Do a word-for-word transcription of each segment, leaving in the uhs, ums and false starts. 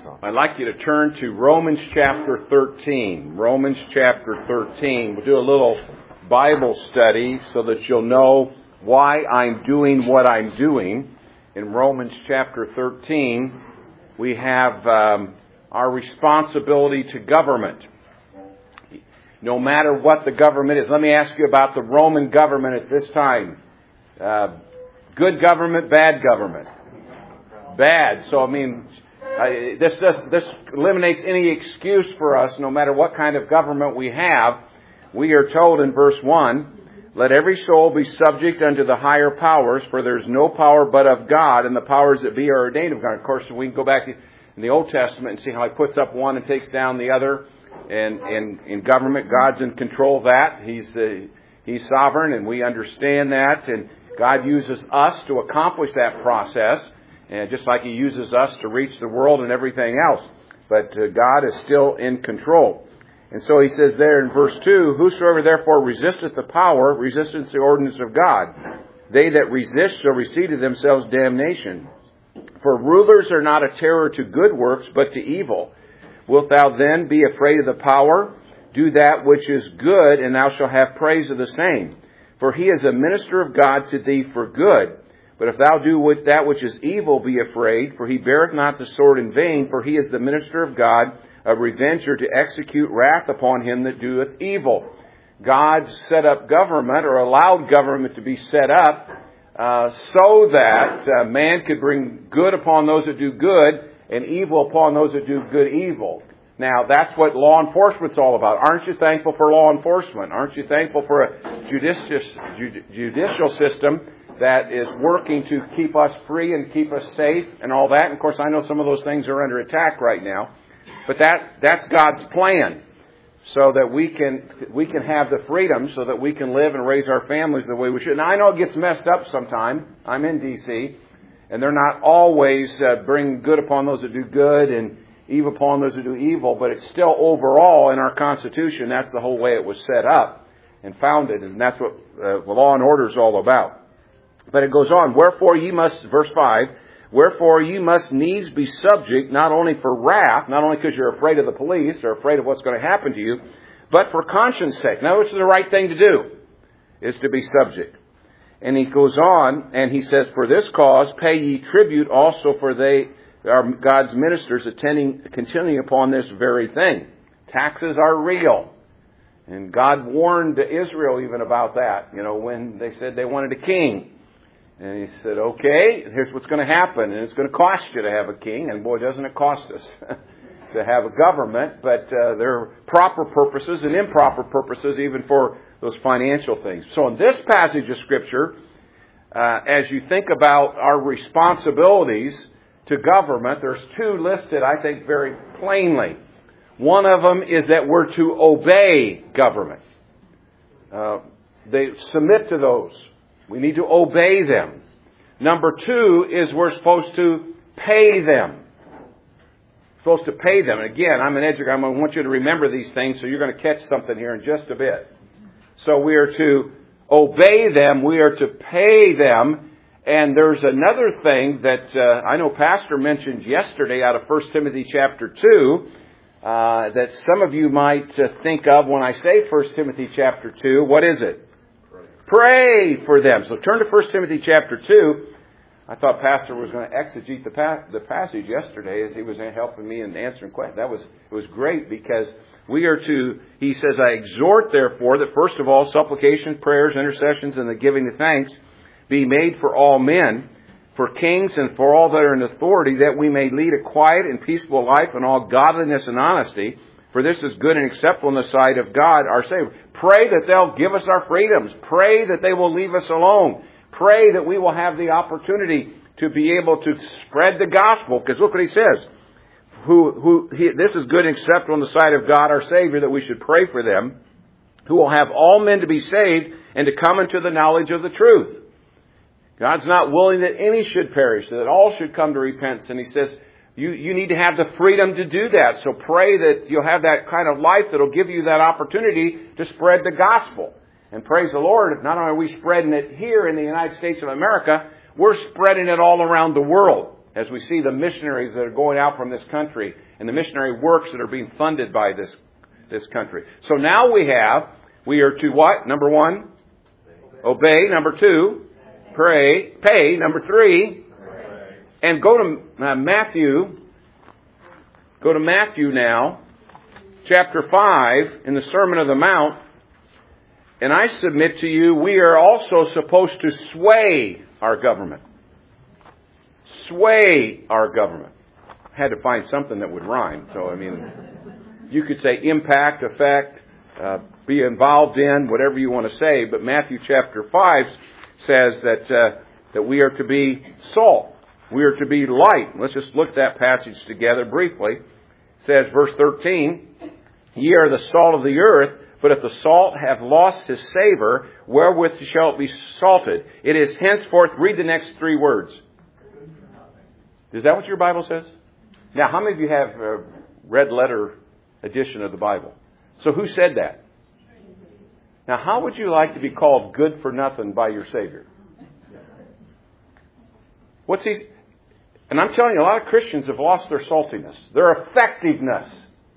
is on. I'd like you to turn to Romans chapter thirteen. Romans chapter thirteen. We'll do a little Bible study so that you'll know why I'm doing what I'm doing. In Romans chapter thirteen, we have um, our responsibility to government. No matter what the government is. Let me ask you about the Roman government at this time. Uh, good government, bad government? Bad. So, I mean, uh, this, this, this eliminates any excuse for us, no matter what kind of government we have. We are told in verse one, let every soul be subject unto the higher powers, for there is no power but of God, and the powers that be are ordained of God. Of course, we can go back in the Old Testament and see how He puts up one and takes down the other. And in, in government, God's in control of that. He's uh, He's sovereign, and we understand that. And God uses us to accomplish that process, and just like He uses us to reach the world and everything else. But uh, God is still in control. And so He says there in verse two, whosoever therefore resisteth the power, resisteth the ordinance of God. They that resist shall receive to themselves damnation. For rulers are not a terror to good works, but to evil. Wilt thou then be afraid of the power? Do that which is good, and thou shalt have praise of the same. For he is a minister of God to thee for good. But if thou do with that which is evil, be afraid, for he beareth not the sword in vain, for he is the minister of God, a revenger to execute wrath upon him that doeth evil. God set up government, or allowed government to be set up, uh, so that uh, man could bring good upon those that do good, and evil upon those that do good evil. Now, that's what law enforcement's all about. Aren't you thankful for law enforcement? Aren't you thankful for a judicious, judicial system that is working to keep us free and keep us safe and all that? And of course, I know some of those things are under attack right now. But that that's God's plan, so that we can we can have the freedom, so that we can live and raise our families the way we should. Now, I know it gets messed up sometime. I'm in D C, and they're not always uh, bring good upon those that do good and evil upon those that do evil. But it's still overall in our Constitution, that's the whole way it was set up and founded. And that's what uh, law and order is all about. But it goes on. Wherefore ye must, verse five, wherefore ye must needs be subject, not only for wrath, not only because you're afraid of the police or afraid of what's going to happen to you, but for conscience sake. Now, which is the right thing to do, is to be subject. And he goes on, and he says, for this cause pay ye tribute also, for they are God's ministers, attending, continuing upon this very thing. Taxes are real. And God warned Israel even about that, you know, when they said they wanted a king. And he said, okay, here's what's going to happen. And it's going to cost you to have a king. And boy, doesn't it cost us to have a government. But uh, there are proper purposes and improper purposes even for those financial things. So in this passage of Scripture, uh, as you think about our responsibilities to government, there's two listed, I think, very plainly. One of them is that we're to obey government. Uh, they submit to those. We need to obey them. Number two is we're supposed to pay them. Supposed to pay them. And again, I'm an educator. I want you to remember these things, so you're going to catch something here in just a bit. So we are to obey them. We are to pay them. And there's another thing that uh, I know Pastor mentioned yesterday out of First Timothy chapter two uh, that some of you might uh, think of when I say First Timothy chapter two. What is it? Pray for them. So turn to First Timothy chapter two. I thought Pastor was going to exegete the, pa- the passage yesterday as he was helping me in answering questions. That was it was great, because we are to, he says, I exhort therefore that first of all supplications, prayers, intercessions, and the giving of thanks be made for all men, for kings and for all that are in authority, that we may lead a quiet and peaceable life in all godliness and honesty. For this is good and acceptable in the sight of God, our Savior. Pray that they'll give us our freedoms. Pray that they will leave us alone. Pray that we will have the opportunity to be able to spread the gospel. Because look what he says. Who, who, he, this is good and acceptable in the sight of God, our Savior, that we should pray for them, who will have all men to be saved and to come into the knowledge of the truth. God's not willing that any should perish, that all should come to repentance. And he says, You, you need to have the freedom to do that. So pray that you'll have that kind of life that will give you that opportunity to spread the gospel. And praise the Lord, not only are we spreading it here in the United States of America, we're spreading it all around the world. as we see the missionaries that are going out from this country and the missionary works that are being funded by this, this country. So now we have, we are to what? Number one, obey. Number two, pray. Pay. Number three, and go to uh, Matthew. Go to Matthew now, chapter five, in the Sermon on the Mount. And I submit to you, we are also supposed to sway our government. Sway our government. I had to find something that would rhyme. So, I mean, you could say impact, effect, uh, be involved in, whatever you want to say. But Matthew chapter five says that uh, that we are to be salt. We are to be light. Let's just look at that passage together briefly. It says, verse thirteen, ye are the salt of the earth, but if the salt have lost his savor, wherewith shall it be salted? It is henceforth, read the next three words. Is that what your Bible says? Now, how many of you have a red letter edition of the Bible? So who said that? Now, how would you like to be called good for nothing by your Savior? What's he? And I'm telling you, a lot of Christians have lost their saltiness, their effectiveness,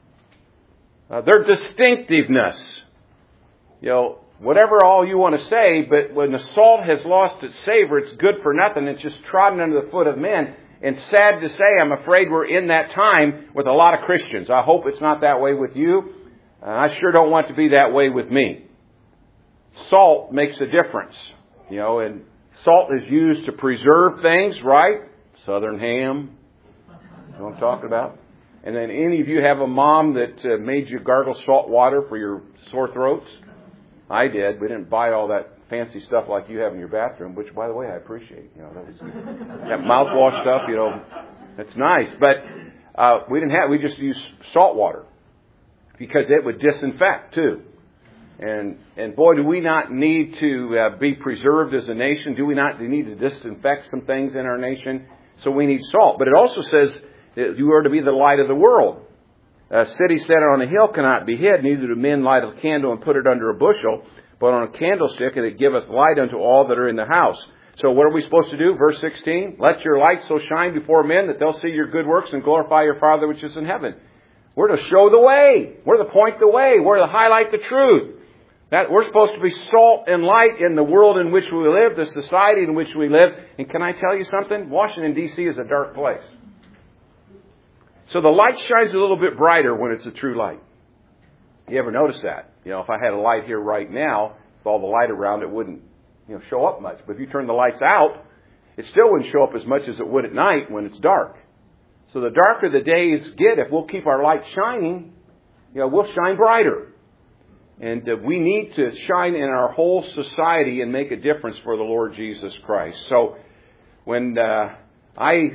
uh, their distinctiveness. You know, whatever all you want to say, but when the salt has lost its savor, it's good for nothing. It's just trodden under the foot of men. And sad to say, I'm afraid we're in that time with a lot of Christians. I hope it's not that way with you. Uh, I sure don't want to be that way with me. Salt makes a difference, you know, and salt is used to preserve things, right? Southern ham, you know what I'm talking about? And then any of you have a mom that uh, made you gargle salt water for your sore throats? I did. We didn't buy all that fancy stuff like you have in your bathroom, which, by the way, I appreciate. You know, that, was, that mouthwash stuff, you know, that's nice. But uh, we didn't have. We just used salt water because it would disinfect too. And and boy, do we not need to uh, be preserved as a nation? Do we not need to disinfect some things in our nation? So we need salt. But it also says that you are to be the light of the world. A city set on a hill cannot be hid, neither do men light a candle and put it under a bushel, but on a candlestick, and it giveth light unto all that are in the house. So what are we supposed to do? Verse sixteen, let your light so shine before men that they'll see your good works and glorify your Father which is in heaven. We're to show the way. We're to point the way. We're to highlight the truth. That we're supposed to be salt and light in the world in which we live, the society in which we live. And can I tell you something? Washington, D C is a dark place. So the light shines a little bit brighter when it's a true light. You ever notice that? You know, if I had a light here right now, with all the light around, it wouldn't, you know, show up much. But if you turn the lights out, it still wouldn't show up as much as it would at night when it's dark. So the darker the days get, if we'll keep our light shining, you know, we'll shine brighter. And uh, we need to shine in our whole society and make a difference for the Lord Jesus Christ. So when uh, I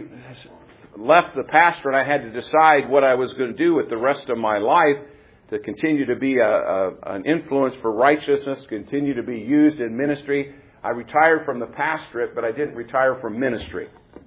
left the pastorate, I had to decide what I was going to do with the rest of my life to continue to be a, a, an influence for righteousness, continue to be used in ministry. I retired from the pastorate, but I didn't retire from ministry.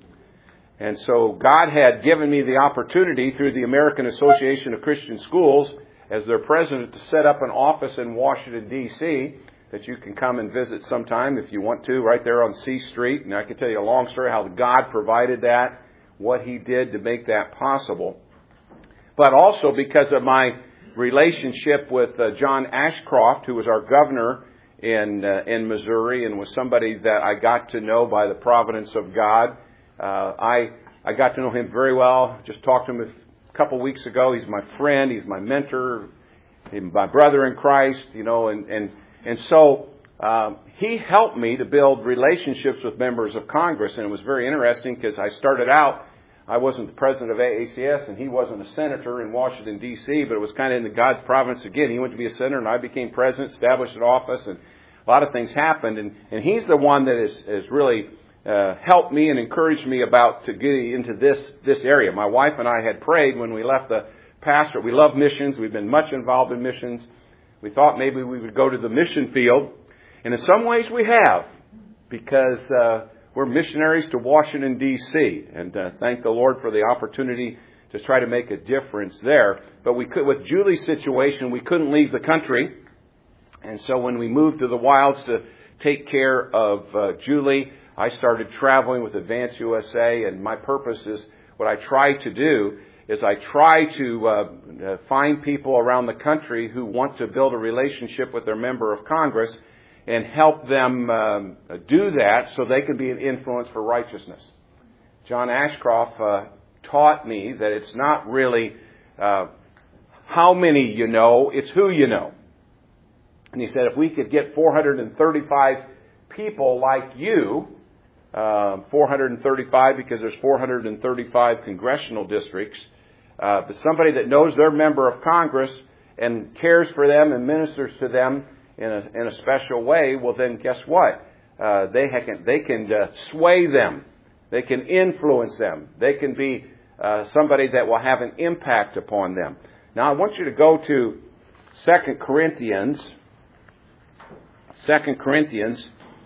And so God had given me the opportunity through the American Association of Christian Schools as their president to set up an office in Washington, D C that you can come and visit sometime if you want to, right there on C Street. And I can tell you a long story how God provided that, what He did to make that possible. But also because of my relationship with uh, John Ashcroft, who was our governor in uh, in Missouri and was somebody that I got to know by the providence of God. Uh, I I got to know him very well. Just talked to him a couple weeks ago. He's my friend. He's my mentor. He's my brother in Christ. You know, and and and so um, he helped me to build relationships with members of Congress, and it was very interesting because I started out. I wasn't the president of A A C S, and he wasn't a senator in Washington, D C, but it was kind of in the God's providence again. He went to be a senator, and I became president, established an office, and a lot of things happened. And, and he's the one that has, has really uh, helped me and encouraged me about to get into this, this area. My wife and I had prayed when we left the pastorate. We love missions. We've been much involved in missions. We thought maybe we would go to the mission field. And in some ways we have, because uh, we're missionaries to Washington, D C, and uh, thank the Lord for the opportunity to try to make a difference there. But we could, with Julie's situation, we couldn't leave the country. And so when we moved to the wilds to take care of uh, Julie, I started traveling with Advance U S A, and my purpose is, what I try to do is I try to uh, find people around the country who want to build a relationship with their member of Congress and help them um, do that so they can be an influence for righteousness. John Ashcroft uh, taught me that it's not really uh, how many you know, it's who you know. And he said if we could get four hundred thirty-five people like you, uh, four hundred thirty-five because there's four hundred thirty-five congressional districts, uh, but somebody that knows their member of Congress and cares for them and ministers to them in a, in a special way, well then guess what? Uh, they can, they can uh, sway them. They can influence them. They can be uh, somebody that will have an impact upon them. Now I want you to go to Second Corinthians, Second Corinthians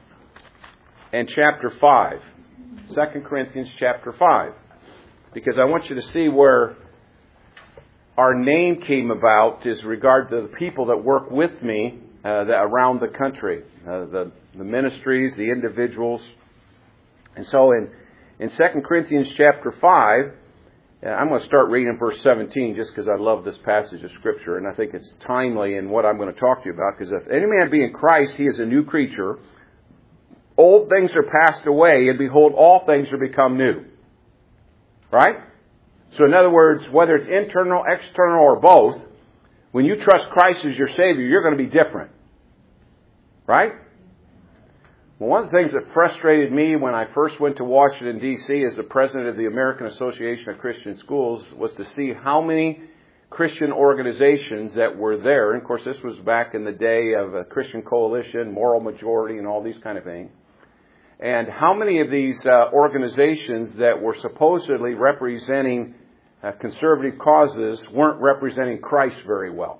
and chapter five. Second Corinthians chapter five. Because I want you to see where our name came about is regard to the people that work with me uh, that around the country, uh, the, the ministries, the individuals. And so in, in Second Corinthians chapter five, uh, I'm going to start reading in verse seventeen just because I love this passage of Scripture, and I think it's timely in what I'm going to talk to you about. Because if any man be in Christ, he is a new creature. Old things are passed away, and behold, all things are become new. Right? So in other words, whether it's internal, external, or both, when you trust Christ as your Savior, you're going to be different. Right? Well, one of the things that frustrated me when I first went to Washington, D C as the president of the American Association of Christian Schools was to see how many Christian organizations that were there. And of course, this was back in the day of a Christian Coalition, Moral Majority, and all these kind of things. And how many of these uh, organizations that were supposedly representing uh, conservative causes weren't representing Christ very well?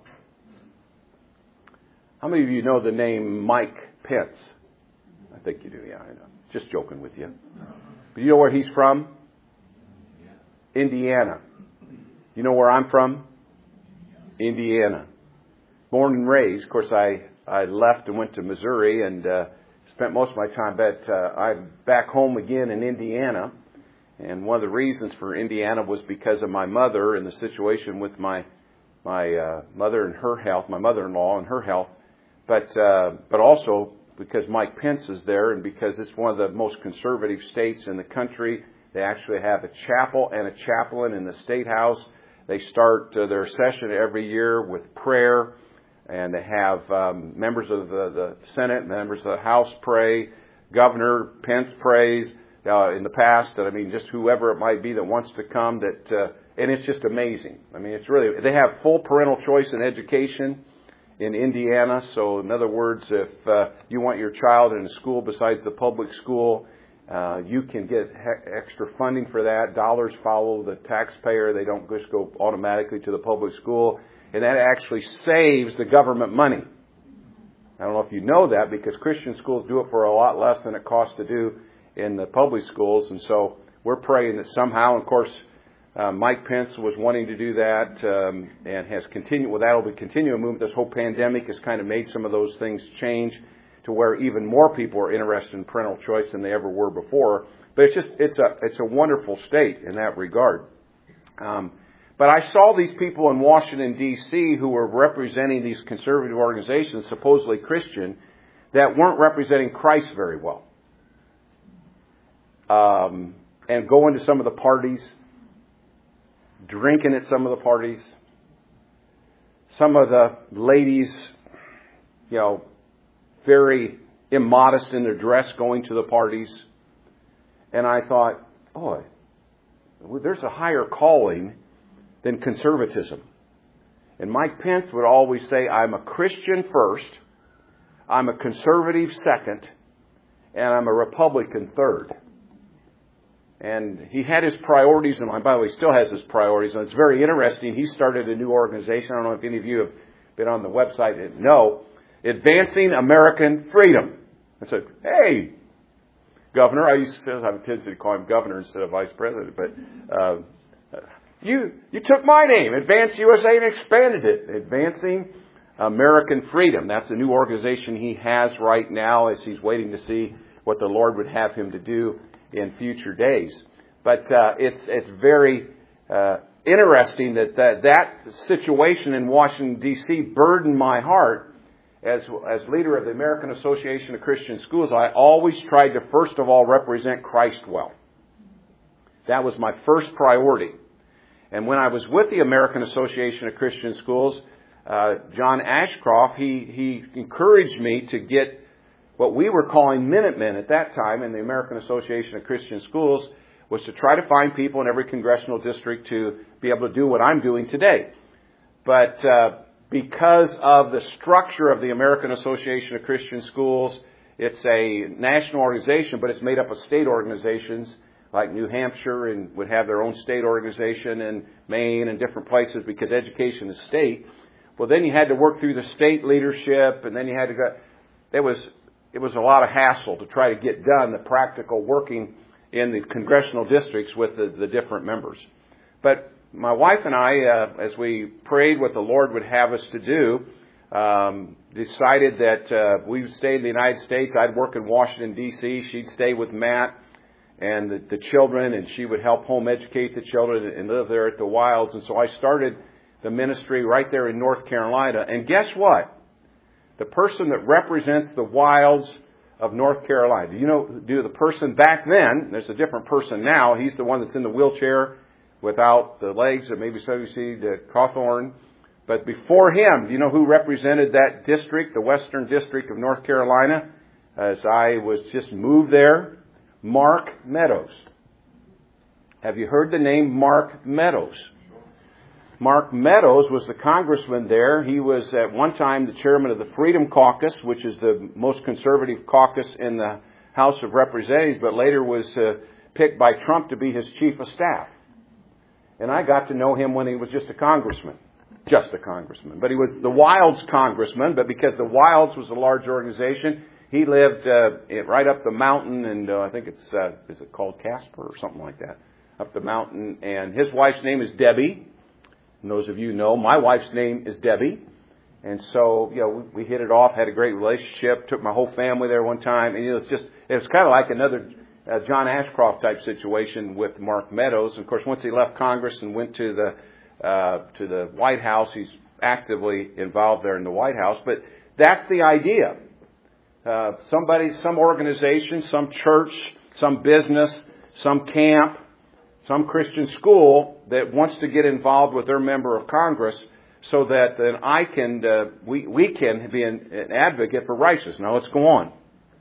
How many of you know the name Mike Pence? I think you do, yeah, I know. Just joking with you. But you know where he's from? Indiana. You know where I'm from? Indiana. Born and raised. Of course, I, I left and went to Missouri and uh, spent most of my time, but uh, I'm back home again in Indiana. And one of the reasons for Indiana was because of my mother and the situation with my my uh, mother and her health, my mother-in-law and her health, but uh, but also because Mike Pence is there and because it's one of the most conservative states in the country. They actually have a chapel and a chaplain in the State House. They start uh, their session every year with prayer, and they have um, members of the, the Senate, members of the House pray, Governor Pence prays uh, in the past, and I mean just whoever it might be that wants to come. That uh, and it's just amazing. I mean, it's really, they have full parental choice in education in Indiana. So in other words, if uh, you want your child in a school besides the public school, uh, you can get he- extra funding for that. Dollars follow the taxpayer. They don't just go automatically to the public school. And that actually saves the government money. I don't know if you know that, because Christian schools do it for a lot less than it costs to do in the public schools. And so we're praying that somehow, of course, Uh, Mike Pence was wanting to do that um, and has continued. Well, that will be continuing movement. This whole pandemic has kind of made some of those things change to where even more people are interested in parental choice than they ever were before. But it's just it's a it's a wonderful state in that regard. Um, but I saw these people in Washington, D C who were representing these conservative organizations, supposedly Christian, that weren't representing Christ very well, um, and going to some of the parties, drinking at some of the parties, some of the ladies, you know, very immodest in their dress going to the parties. And I thought, boy, there's a higher calling than conservatism. And Mike Pence would always say, I'm a Christian first, I'm a conservative second, and I'm a Republican third. And he had his priorities in mind. By the way, he still has his priorities. And it's very interesting. He started a new organization. I don't know if any of you have been on the website and know. Advancing American Freedom. I said, hey, Governor. I used to have a tendency to call him Governor instead of Vice President. But uh, you you took my name, Advance U S A, and expanded it. Advancing American Freedom. That's a new organization he has right now as he's waiting to see what the Lord would have him to do in future days. But uh, it's it's very uh, interesting that, that that situation in Washington, D C burdened my heart. As, as leader of the American Association of Christian Schools, I always tried to first of all represent Christ well. That was my first priority. And when I was with the American Association of Christian Schools, uh, John Ashcroft, he, he encouraged me to get what we were calling Minutemen at that time in the American Association of Christian Schools, was to try to find people in every congressional district to be able to do what I'm doing today. But uh, because of the structure of the American Association of Christian Schools, it's a national organization, but it's made up of state organizations, like New Hampshire and would have their own state organization, and Maine and different places, because education is state. Well, then you had to work through the state leadership, and then you had to go. It was it was a lot of hassle to try to get done the practical working in the congressional districts with the, the different members. But my wife and I, uh, as we prayed what the Lord would have us to do, um, decided that uh, we would stay in the United States. I'd work in Washington, D C She'd stay with Matt and the, the children, and she would help home educate the children and live there at the Wilds. And so I started the ministry right there in North Carolina. And guess what? The person that represents the Wilds of North Carolina, do you know, do the person back then, there's a different person now, he's the one that's in the wheelchair without the legs, or maybe some of you see the Cawthorn. But before him, do you know who represented that district, the Western District of North Carolina, as I was just moved there? Mark Meadows. Have you heard the name Mark Meadows? Mark Meadows was the congressman there. He was at one time the chairman of the Freedom Caucus, which is the most conservative caucus in the House of Representatives, but later was uh, picked by Trump to be his chief of staff. And I got to know him when he was just a congressman. Just a congressman. But he was the Wilds congressman, but because the Wilds was a large organization, he lived uh, right up the mountain, and uh, I think it's, uh, is it called Casper or something like that? Up the mountain. And his wife's name is Debbie. And those of you know, my wife's name is Debbie. And so, you know, we, we hit it off, had a great relationship, took my whole family there one time. And you know, it's just, it was kind of like another uh, John Ashcroft type situation with Mark Meadows. And of course, once he left Congress and went to the, uh, to the White House, he's actively involved there in the White House. But that's the idea. Uh, somebody, some organization, some church, some business, some camp, some Christian school that wants to get involved with their member of Congress, so that then I can, uh, we, we can be an, an advocate for righteousness. Now let's go on.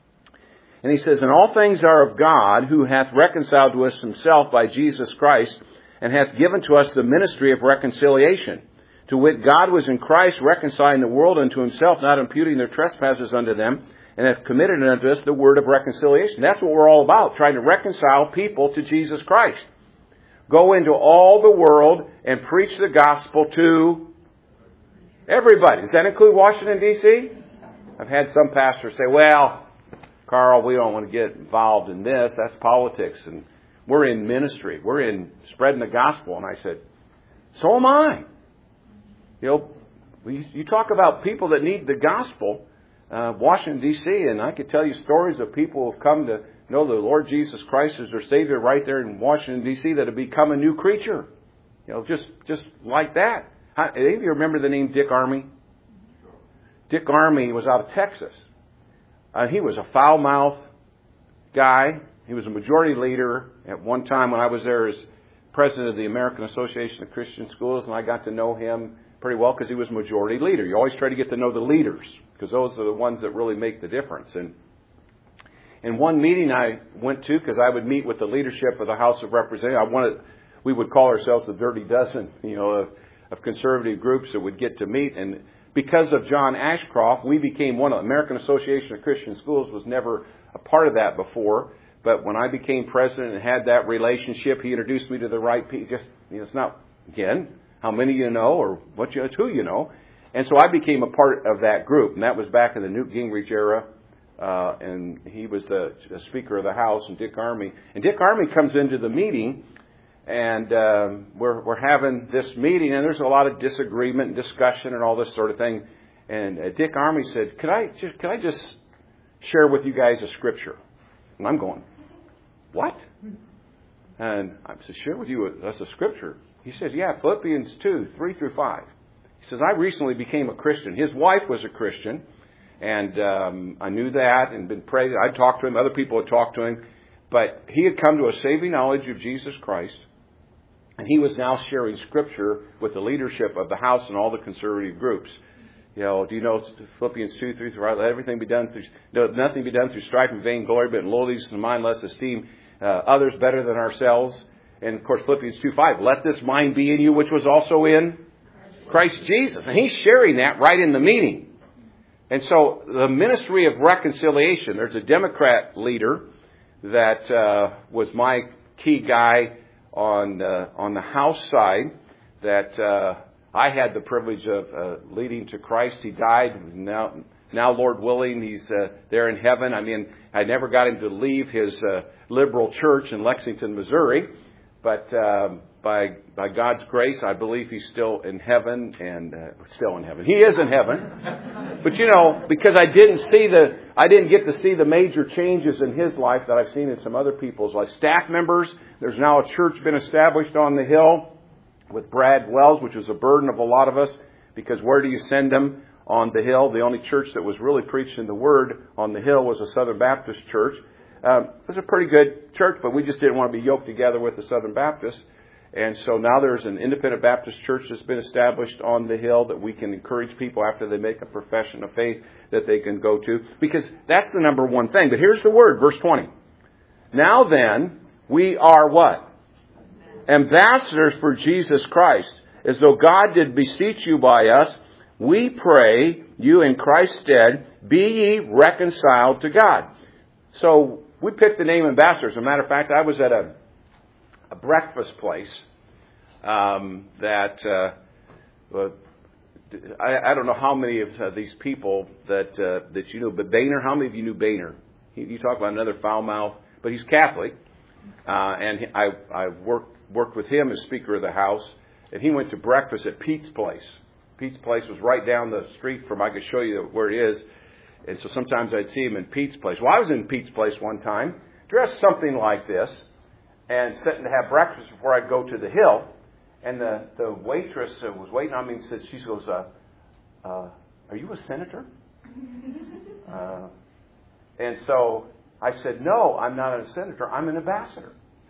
And he says, and all things are of God, who hath reconciled to us himself by Jesus Christ, and hath given to us the ministry of reconciliation. To wit, God was in Christ reconciling the world unto himself, not imputing their trespasses unto them, and hath committed unto us the word of reconciliation. That's what we're all about, trying to reconcile people to Jesus Christ. Go into all the world and preach the gospel to everybody. Does that include Washington, D C? I've had some pastors say, well, Carl, we don't want to get involved in this. That's politics. And we're in ministry. We're in spreading the gospel. And I said, so am I. You know, we, you talk about people that need the gospel, uh, Washington, D C, and I could tell you stories of people who have come to know the Lord Jesus Christ as their Savior right there in Washington, D C, that have become a new creature. You know, just just like that. How, any of you remember the name Dick Armey? Dick Armey was out of Texas. Uh, he was a foul-mouthed guy. He was a majority leader at one time when I was there as president of the American Association of Christian Schools, and I got to know him pretty well because he was majority leader. You always try to get to know the leaders because those are the ones that really make the difference. And in one meeting I went to, because I would meet with the leadership of the House of Representatives, I wanted, we would call ourselves the Dirty Dozen, you know, of, of conservative groups that would get to meet. And because of John Ashcroft, we became one of the American Association of Christian Schools was never a part of that before. But when I became president and had that relationship, he introduced me to the right people. Just, you know, it's not, again, how many you know or what you, it's who you know. And so I became a part of that group. And that was back in the Newt Gingrich era. Uh, and he was the, the Speaker of the House, and Dick Armey. And Dick Armey comes into the meeting, and um, we're we're having this meeting, and there's a lot of disagreement and discussion and all this sort of thing. And uh, Dick Armey said, "Could I just could I just share with you guys a scripture?" And I'm going, what? And I said, share with you, that's a scripture. He says, yeah, Philippians two, three through five. He says, I recently became a Christian. His wife was a Christian, and um, I knew that and been prayed. I'd talked to him. Other people had talked to him. But he had come to a saving knowledge of Jesus Christ, and he was now sharing Scripture with the leadership of the house and all the conservative groups. You know, do you know Philippians two, three through five? Let everything be done through, no, nothing be done through strife and vain glory, but in lowliness of mind, less esteem uh, others better than ourselves. And of course, Philippians two, five, let this mind be in you, which was also in Christ Jesus. And he's sharing that right in the meeting. And so the ministry of reconciliation, there's a Democrat leader that uh, was my key guy on uh, on the House side that uh, I had the privilege of uh, leading to Christ. He died. Now, now, Lord willing, he's uh, there in heaven. I mean, I never got him to leave his uh, liberal church in Lexington, Missouri. But um, by by God's grace, I believe he's still in heaven and uh, still in heaven. He is in heaven. But you know, because I didn't see the, I didn't get to see the major changes in his life that I've seen in some other people's life. Staff members, there's now a church been established on the hill with Brad Wells, which was a burden of a lot of us, because where do you send them on the hill? The only church that was really preaching the word on the hill was a Southern Baptist church. Um, it was a pretty good church, but we just didn't want to be yoked together with the Southern Baptists. And so now there's an independent Baptist church that's been established on the hill that we can encourage people after they make a profession of faith that they can go to. Because that's the number one thing. But here's the word, verse twenty. Now then, we are what? Ambassadors for Jesus Christ. As though God did beseech you by us, we pray you in Christ's stead, be ye reconciled to God. So we picked the name ambassadors. As a matter of fact, I was at a a breakfast place um, that uh, uh, I, I don't know how many of uh, these people that uh, that you know, but Boehner, how many of you knew Boehner? He, you talk about another foul mouth, but he's Catholic, uh, and he, I I worked worked with him as Speaker of the House, and he went to breakfast at Pete's Place. Pete's Place was right down the street from, I could show you where it is, and so sometimes I'd see him in Pete's Place. Well, I was in Pete's Place one time, dressed something like this, and sitting to have breakfast before I'd go to the hill. And the, the waitress uh, was waiting on me and said, she goes, uh, uh, are you a senator? uh, and so I said, no, I'm not a senator. I'm an ambassador.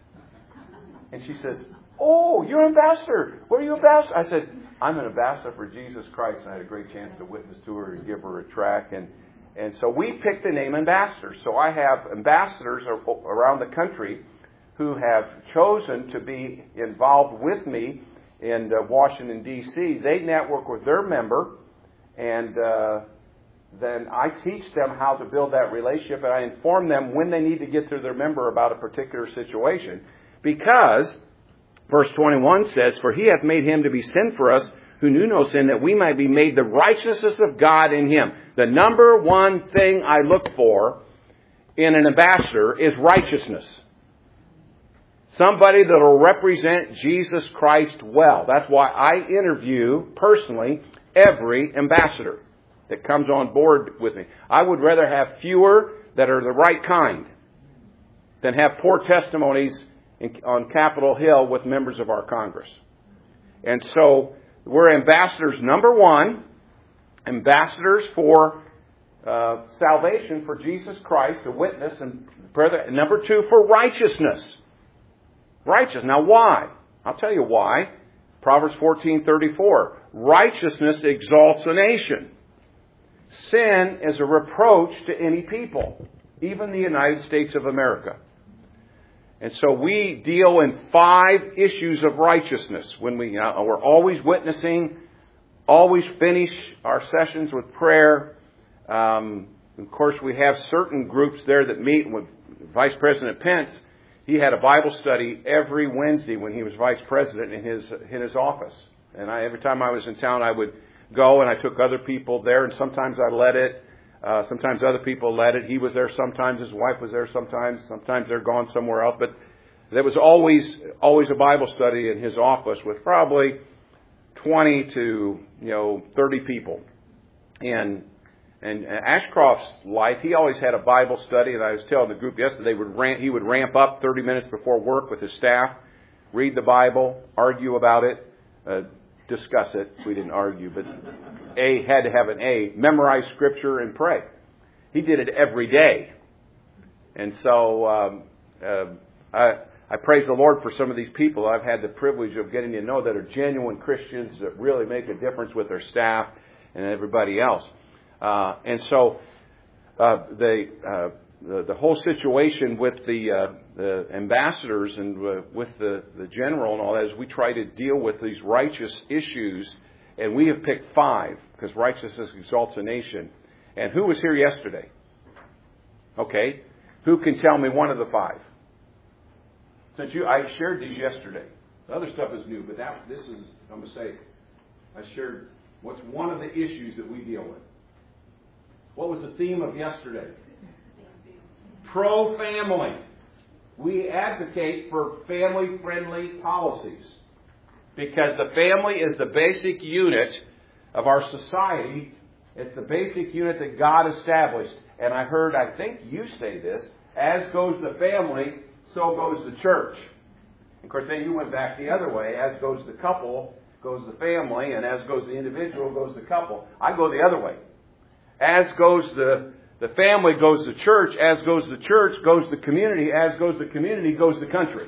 And she says, oh, you're an ambassador. What are you ambassador? I said, I'm an ambassador for Jesus Christ. And I had a great chance to witness to her and give her a tract. And, and so we picked the name ambassadors. So I have ambassadors around the country who have chosen to be involved with me in uh, Washington, D C They network with their member, and uh, then I teach them how to build that relationship, and I inform them when they need to get to their member about a particular situation. Because, verse twenty-one says, for he hath made him to be sin for us, who knew no sin, that we might be made the righteousness of God in him. The number one thing I look for in an ambassador is righteousness. Somebody that will represent Jesus Christ well. That's why I interview, personally, every ambassador that comes on board with me. I would rather have fewer that are the right kind than have poor testimonies in, on Capitol Hill with members of our Congress. And so, we're ambassadors, number one, ambassadors for uh, salvation for Jesus Christ, a witness, and number two, for righteousness. Righteous. Now why? I'll tell you why. Proverbs fourteen thirty-four. Righteousness exalts a nation. Sin is a reproach to any people, even the United States of America. And so we deal in five issues of righteousness. When we, uh, we're always witnessing, always finish our sessions with prayer. Um, of course, we have certain groups there that meet with Vice President Pence. He had a Bible study every Wednesday when he was vice president in his in his office. And I, every time I was in town, I would go, and I took other people there, and sometimes I led it. Uh, sometimes other people led it. He was there sometimes. His wife was there sometimes. Sometimes they're gone somewhere else. But there was always always a Bible study in his office with probably twenty to you know thirty people. And And Ashcroft's life, he always had a Bible study, and I was telling the group yesterday, would ramp, he would ramp up thirty minutes before work with his staff, read the Bible, argue about it, uh, discuss it. We didn't argue, but A had to have an A, memorize Scripture and pray. He did it every day. And so um, uh, I, I praise the Lord for some of these people I've had the privilege of getting to know that are genuine Christians that really make a difference with their staff and everybody else. Uh, and so uh, the, uh, the the whole situation with the, uh, the ambassadors and uh, with the, the general and all that is we try to deal with these righteous issues, and we have picked five because righteousness exalts a nation. And who was here yesterday? Okay, who can tell me one of the five? Since you, I shared these yesterday. The other stuff is new, but that this is I'm gonna say I shared what's one of the issues that we deal with. What was the theme of yesterday? Pro-family. We advocate for family-friendly policies because the family is the basic unit of our society. It's the basic unit that God established. And I heard, I think you say this, as goes the family, so goes the church. Of course, then you went back the other way. As goes the couple, goes the family, and as goes the individual, goes the couple. I go the other way. As goes the, the family, goes the church. As goes the church, goes the community. As goes the community, goes the country.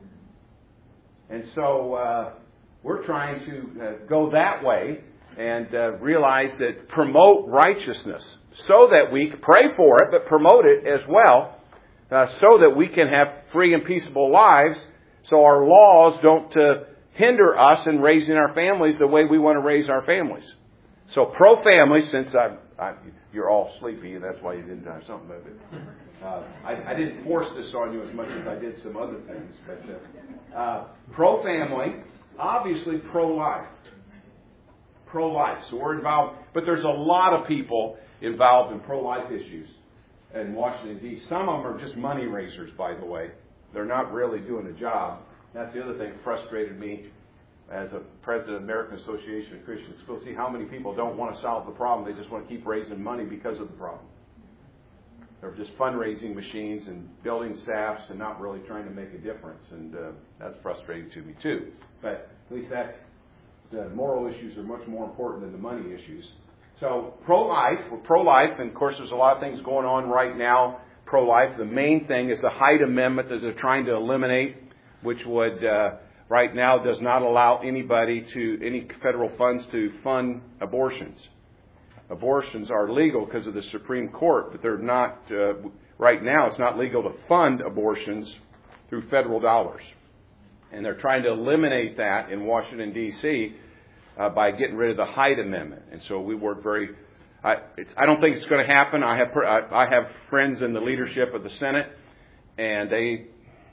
And so uh, we're trying to uh, go that way and uh, realize that promote righteousness so that we pray for it, but promote it as well uh, so that we can have free and peaceable lives so our laws don't uh, hinder us in raising our families the way we want to raise our families. So pro-family, since I'm I, you're all sleepy, and that's why you didn't have something about it. Uh, I, I didn't force this on you as much as I did some other things. But uh, uh, pro-family, obviously pro-life. Pro-life. So we're involved. But there's a lot of people involved in pro-life issues in Washington, D C Some of them are just money raisers, by the way. They're not really doing a job. That's the other thing that frustrated me as a president of the American Association of Christian Schools. See how many people don't want to solve the problem. They just want to keep raising money because of the problem. They're just fundraising machines and building staffs and not really trying to make a difference. And uh, that's frustrating to me too. But at least that's, the moral issues are much more important than the money issues. So pro-life, we're pro-life, and of course there's a lot of things going on right now pro-life. The main thing is the Hyde Amendment that they're trying to eliminate, which would... Uh, right now does not allow anybody to, any federal funds to fund abortions. Abortions are legal because of the Supreme Court, but they're not, uh, right now it's not legal to fund abortions through federal dollars. And they're trying to eliminate that in Washington, D C uh, by getting rid of the Hyde Amendment. And so we work very, I, it's, I don't think it's going to happen. I have, I, I have friends in the leadership of the Senate, and they,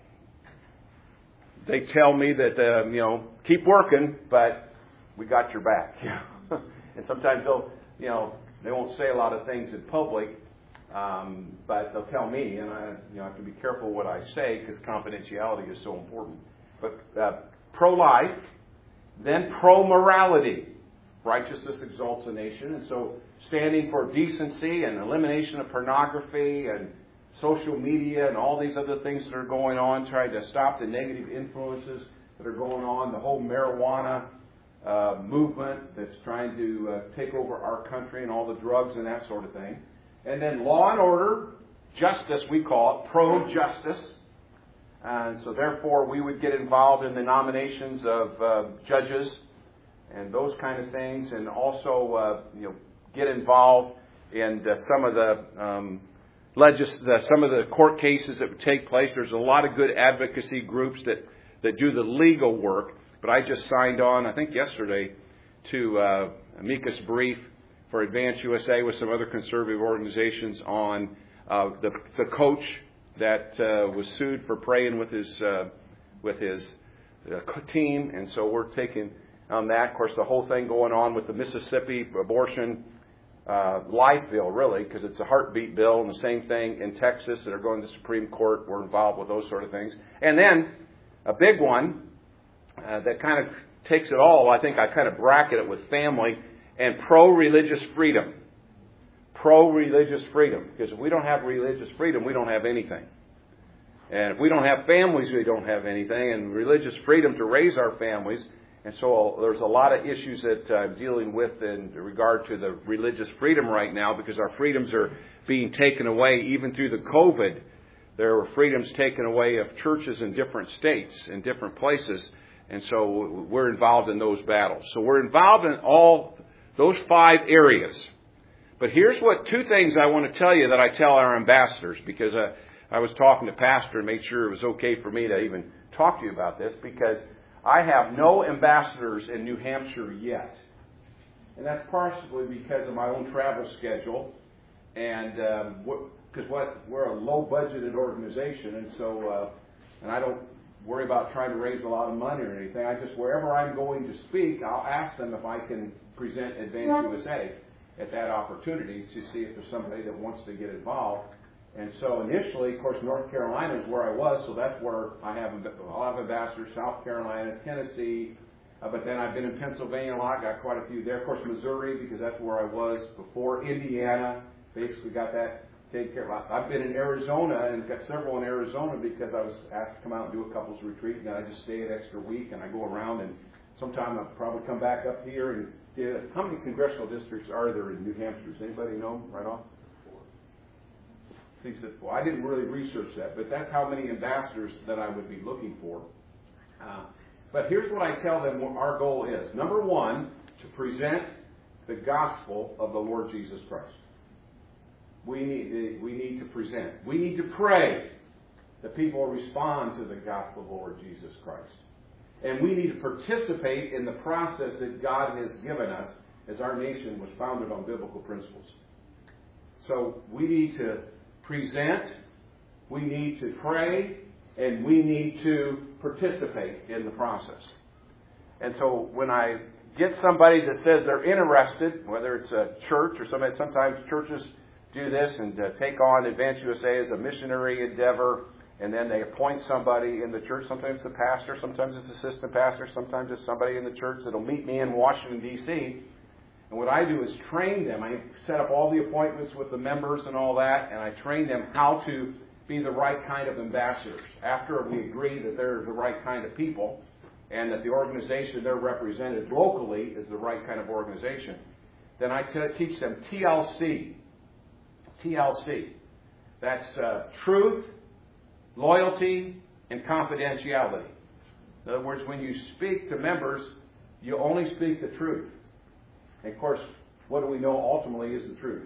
They tell me that, uh, you know, keep working, but we got your back. And sometimes they'll, you know, they won't say a lot of things in public, um, but they'll tell me, and I, you know, I have to be careful what I say because confidentiality is so important. But uh, pro-life, then pro-morality. Righteousness exalts a nation, and so standing for decency and elimination of pornography and social media and all these other things that are going on, trying to stop the negative influences that are going on, the whole marijuana uh, movement that's trying to uh, take over our country and all the drugs and that sort of thing. And then law and order, justice we call it, pro-justice. And so therefore we would get involved in the nominations of uh, judges and those kind of things, and also uh, you know get involved in uh, some of the um, Legis- the, some of the court cases that would take place. There's a lot of good advocacy groups that, that do the legal work. But I just signed on, I think yesterday, to uh, amicus brief for Advance U S A with some other conservative organizations on uh, the, the coach that uh, was sued for praying with his uh, with his uh, team. And so we're taking on that. Of course, the whole thing going on with the Mississippi abortion Uh, life bill, really, because it's a heartbeat bill, and the same thing in Texas that are going to the Supreme Court. We're involved with those sort of things. And then a big one uh, that kind of takes it all, I think I kind of bracket it with family and pro-religious freedom. pro-religious freedom. Because if we don't have religious freedom, we don't have anything. And if we don't have families, we don't have anything. And religious freedom to raise our families. And so there's a lot of issues that I'm dealing with in regard to the religious freedom right now, because our freedoms are being taken away. Even through the COVID, there were freedoms taken away of churches in different states, in different places. And so we're involved in those battles. So we're involved in all those five areas. But here's what two things I want to tell you that I tell our ambassadors, because uh, I was talking to Pastor and made sure it was okay for me to even talk to you about this, because I have no ambassadors in New Hampshire yet. And that's partially because of my own travel schedule. And because um, what we're a low-budgeted organization, and so uh, and I don't worry about trying to raise a lot of money or anything. I just, wherever I'm going to speak, I'll ask them if I can present Advance U S A at that opportunity to see if there's somebody that wants to get involved. And so initially, of course, North Carolina is where I was, so that's where I have, I'll have ambassadors, South Carolina, Tennessee, uh, but then I've been in Pennsylvania a lot, got quite a few there. Of course, Missouri, because that's where I was before. Indiana, basically got that taken care of. I've been in Arizona and got several in Arizona because I was asked to come out and do a couples retreat, and then I just stay an extra week, and I go around, and sometime I'll probably come back up here. And uh, how many congressional districts are there in New Hampshire? Does anybody know right off? He said, well, I didn't really research that, but that's how many ambassadors that I would be looking for. Uh, but here's what I tell them what our goal is. Number one, to present the gospel of the Lord Jesus Christ. We need, we need to present. We need to pray that people respond to the gospel of the Lord Jesus Christ. And we need to participate in the process that God has given us, as our nation was founded on biblical principles. So we need to present, we need to pray, and we need to participate in the process. And so when I get somebody that says they're interested, whether it's a church or somebody, sometimes churches do this and uh, take on Advance U S A as a missionary endeavor, and then they appoint somebody in the church. Sometimes it's a pastor, sometimes it's assistant pastor, sometimes it's somebody in the church that'll meet me in Washington, D C And what I do is train them. I set up all the appointments with the members and all that, and I train them how to be the right kind of ambassadors. After we agree that they're the right kind of people and that the organization they're represented locally is the right kind of organization, then I t- teach them T L C. T L C. That's uh, truth, loyalty, and confidentiality. In other words, when you speak to members, you only speak the truth. And of course, what do we know ultimately is the truth?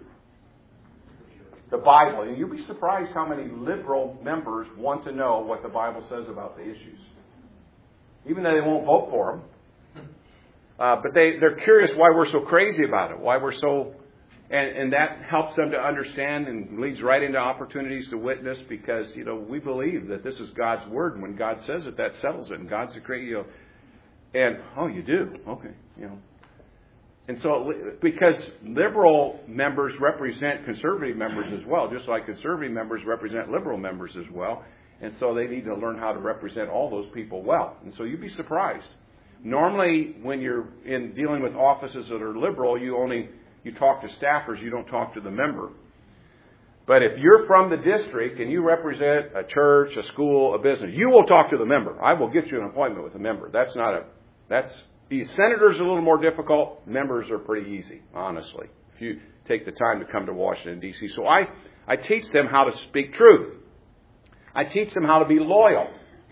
The Bible. And you'll be surprised how many liberal members want to know what the Bible says about the issues. Even though they won't vote for them. Uh, but they, they're curious why we're so crazy about it. Why we're so... And, and that helps them to understand and leads right into opportunities to witness, because, you know, we believe that this is God's Word. And when God says it, that settles it. And God's the creator, you know. And, oh, you do? Okay, you know. And so, because liberal members represent conservative members as well, just like conservative members represent liberal members as well. And so they need to learn how to represent all those people well. And so you'd be surprised. Normally, when you're in dealing with offices that are liberal, you only you talk to staffers, you don't talk to the member. But if you're from the district and you represent a church, a school, a business, you will talk to the member. I will get you an appointment with a member. That's not a, that's, the senators are a little more difficult. Members are pretty easy, honestly, if you take the time to come to Washington, D C So I, I teach them how to speak truth. I teach them how to be loyal.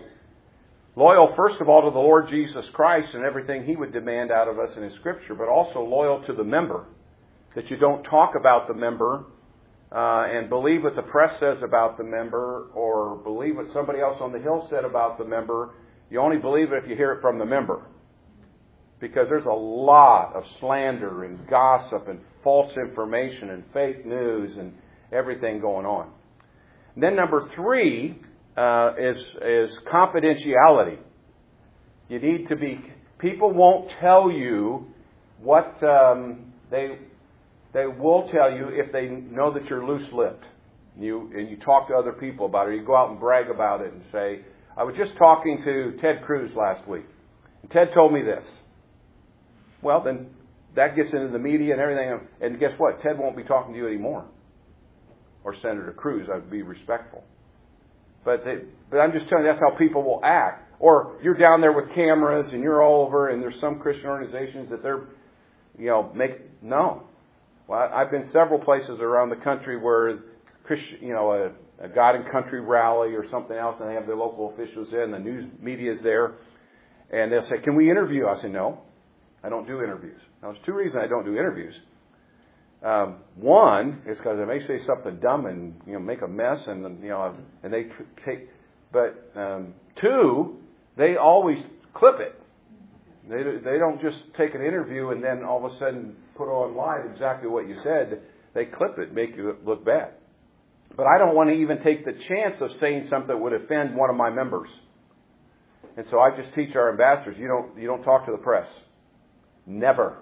Loyal, first of all, to the Lord Jesus Christ and everything He would demand out of us in His Scripture, but also loyal to the member. That you don't talk about the member uh, and believe what the press says about the member, or believe what somebody else on the Hill said about the member. You only believe it if you hear it from the member. Because there's a lot of slander and gossip and false information and fake news and everything going on. And then number three uh, is, is confidentiality. You need to be... People won't tell you what um, they... They will tell you if they know that you're loose-lipped. You, and you talk to other people about it. Or you go out and brag about it and say, I was just talking to Ted Cruz last week. And Ted told me this. Well, then that gets into the media and everything. And guess what? Ted won't be talking to you anymore. Or Senator Cruz. I'd be respectful. But they, but I'm just telling you, that's how people will act. Or you're down there with cameras and you're all over, and there's some Christian organizations that they're, you know, make no. Well, I've been several places around the country where Christian, you know, a, a God and Country rally or something else, and they have their local officials in, the news media is there, and they'll say, "Can we interview?" I say, "No, I don't do interviews." Now, there's two reasons I don't do interviews. Um, one is because I may say something dumb and you know make a mess, and you know, and they take. But um, two, they always clip it. They they don't just take an interview and then all of a sudden put on live exactly what you said. They clip it, make you look bad. But I don't want to even take the chance of saying something that would offend one of my members. And so I just teach our ambassadors, you don't you don't talk to the press. Never.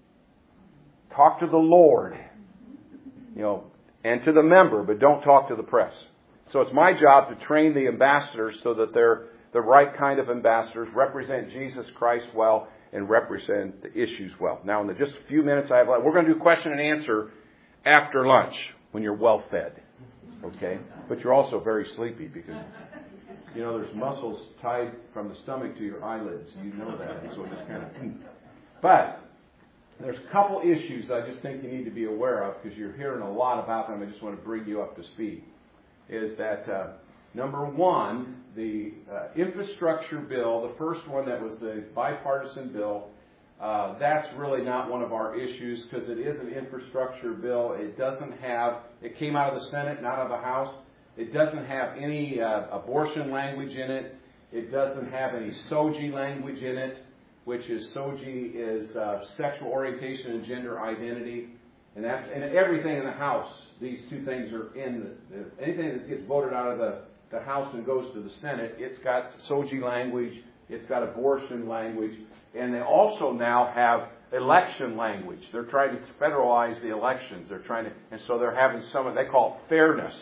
Talk to the Lord, you know, and to the member, but don't talk to the press. So it's my job to train the ambassadors so that they're the right kind of ambassadors, represent Jesus Christ well, and represent the issues well. Now, in the just a few minutes I have left, we're going to do question and answer after lunch when you're well fed, okay? But you're also very sleepy because, you know, there's muscles tied from the stomach to your eyelids. You know that, and so it just kind of... But there's a couple issues that I just think you need to be aware of because you're hearing a lot about them. I just want to bring you up to speed. Is that, uh, number one, the uh, infrastructure bill, the first one that was the bipartisan bill, uh, that's really not one of our issues because it is an infrastructure bill. It doesn't have, it came out of the Senate, not out of the House. It doesn't have any uh, abortion language in it. It doesn't have any S O G I language in it, which is S O G I is uh, sexual orientation and gender identity. And that's and everything in the House. These two things are in the, the anything that gets voted out of the, the House and goes to the Senate. It's got S O G I language. It's got abortion language, and they also now have election language. They're trying to federalize the elections. They're trying to, and so they're having some. They call it fairness.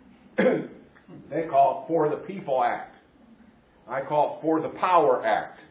They call it For the People Act. I call it For the Power Act.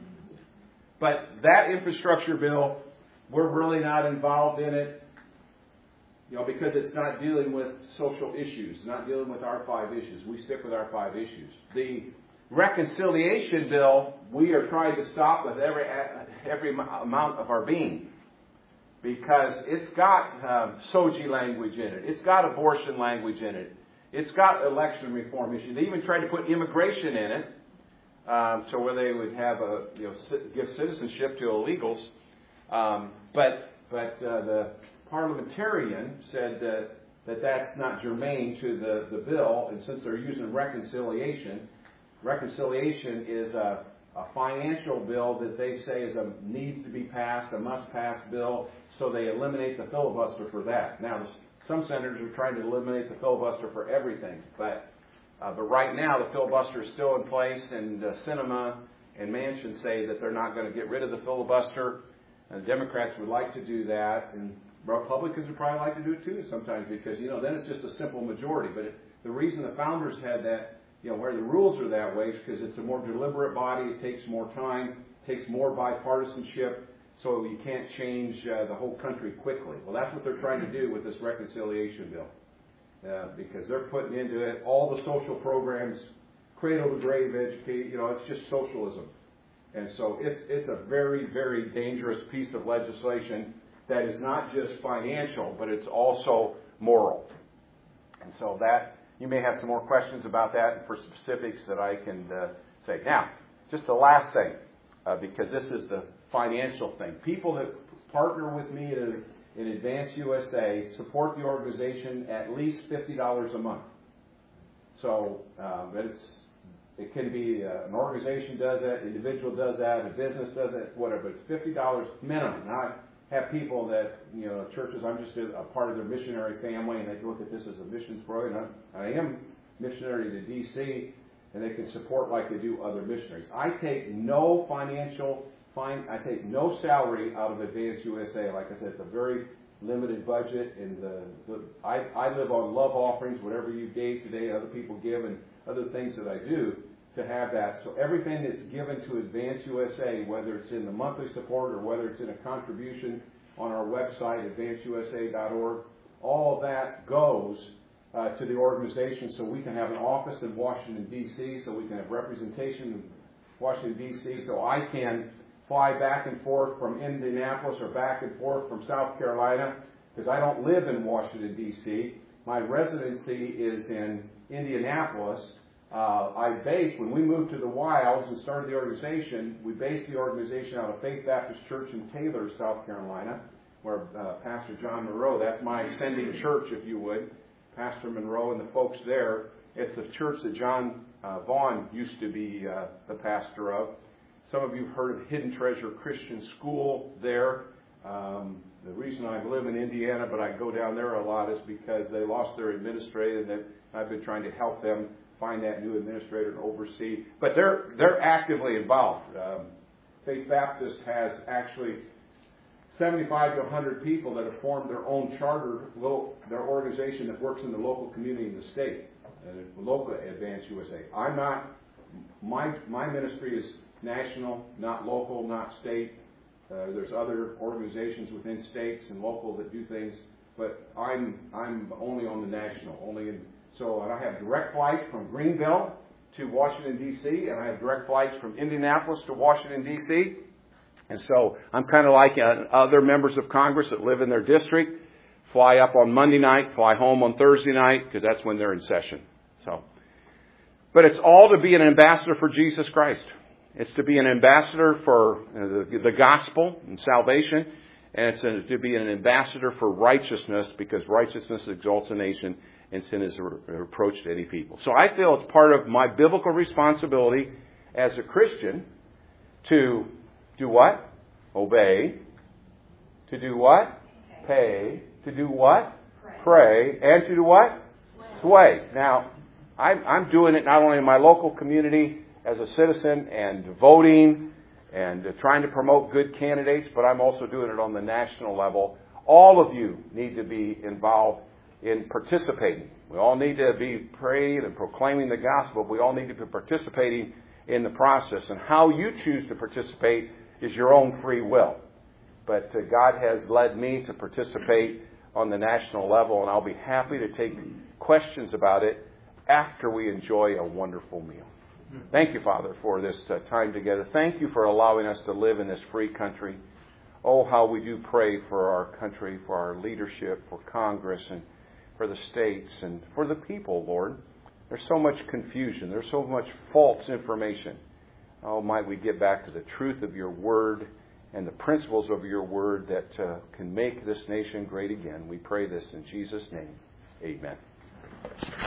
But that infrastructure bill, we're really not involved in it. You know, because it's not dealing with social issues, not dealing with our five issues. We stick with our five issues. The reconciliation bill, we are trying to stop with every every amount of our being. Because it's got uh, S O G I language in it. It's got abortion language in it. It's got election reform issues. They even tried to put immigration in it. Um, so where they would have a, you know, give citizenship to illegals. Um, but but uh, the parliamentarian said that, that that's not germane to the, the bill, and since they're using reconciliation, reconciliation is a, a financial bill that they say is a needs to be passed, a must-pass bill, so they eliminate the filibuster for that. Now, some senators are trying to eliminate the filibuster for everything, but uh, but right now the filibuster is still in place, and uh, Sinema and Manchin say that they're not going to get rid of the filibuster. And the Democrats would like to do that, and Republicans would probably like to do it too sometimes because, you know, then it's just a simple majority. But it, the reason the founders had that, you know, where the rules are that way is because it's a more deliberate body. It takes more time, takes more bipartisanship, so you can't change uh, the whole country quickly. Well, that's what they're trying to do with this reconciliation bill uh, because they're putting into it all the social programs, cradle to grave educate, you know, it's just socialism. And so it's it's a very, very dangerous piece of legislation that is not just financial, but it's also moral. And so that, you may have some more questions about that and for specifics that I can uh, say. Now, just the last thing, uh, because this is the financial thing. People that partner with me in, in Advance U S A support the organization at least fifty dollars a month. So um, it's it can be uh, an organization does that, an individual does that, a business does it, whatever. It's fifty dollars minimum. Now, I have people that, you know, churches, I'm just a, a part of their missionary family, and they look at this as a missions program. I, I am missionary to D C, and they can support like they do other missionaries. I take no financial, fine, I take no salary out of Advance U S A. Like I said, it's a very limited budget, and the, the, I, I live on love offerings, whatever you gave today, other people give, and other things that I do. to have that. So everything that's given to Advance U S A, whether it's in the monthly support or whether it's in a contribution on our website, advance u s a dot org, all of that goes uh, to the organization so we can have an office in Washington, D C, so we can have representation in Washington, D C, so I can fly back and forth from Indianapolis or back and forth from South Carolina, because I don't live in Washington, D C. My residency is in Indianapolis. Uh, I based, when we moved to the Wilds and started the organization, we based the organization out of Faith Baptist Church in Taylor, South Carolina, where uh, Pastor John Monroe, that's my ascending church, if you would, Pastor Monroe and the folks there. It's the church that John uh, Vaughn used to be uh, the pastor of. Some of you have heard of Hidden Treasure Christian School there. Um, the reason I live in Indiana, but I go down there a lot, is because they lost their administrator, and that I've been trying to help them find that new administrator and oversee. But they're they're actively involved. Um, Faith Baptist has actually seventy-five to one hundred people that have formed their own charter, their organization that works in the local community in the state, uh, local Advance U S A. I'm not, my my ministry is national, not local, not state. Uh, there's other organizations within states and local that do things, but I'm I'm only on the national, only in. So and I have direct flights from Greenville to Washington, D C, and I have direct flights from Indianapolis to Washington, D C. And so I'm kind of like uh, other members of Congress that live in their district, fly up on Monday night, fly home on Thursday night, because that's when they're in session. So, but it's all to be an ambassador for Jesus Christ. It's to be an ambassador for uh, the, the gospel and salvation, and it's a, to be an ambassador for righteousness, because righteousness exalts a nation, and sin is a reproach to any people. So I feel it's part of my biblical responsibility as a Christian to do what? Obey. To do what? Pay. To do what? Pray. And to do what? Sway. Now, I'm, I'm doing it not only in my local community as a citizen and voting and uh, trying to promote good candidates, but I'm also doing it on the national level. All of you need to be involved in participating. We all need to be praying and proclaiming the gospel. We all need to be participating in the process. And how you choose to participate is your own free will. But uh, God has led me to participate on the national level, and I'll be happy to take questions about it after we enjoy a wonderful meal. Thank you, Father, for this uh, time together. Thank you for allowing us to live in this free country. Oh, how we do pray for our country, for our leadership, for Congress, and for the states, and for the people, Lord. There's so much confusion. There's so much false information. Oh, might we get back to the truth of your word and the principles of your word that uh, can make this nation great again. We pray this in Jesus' name. Amen.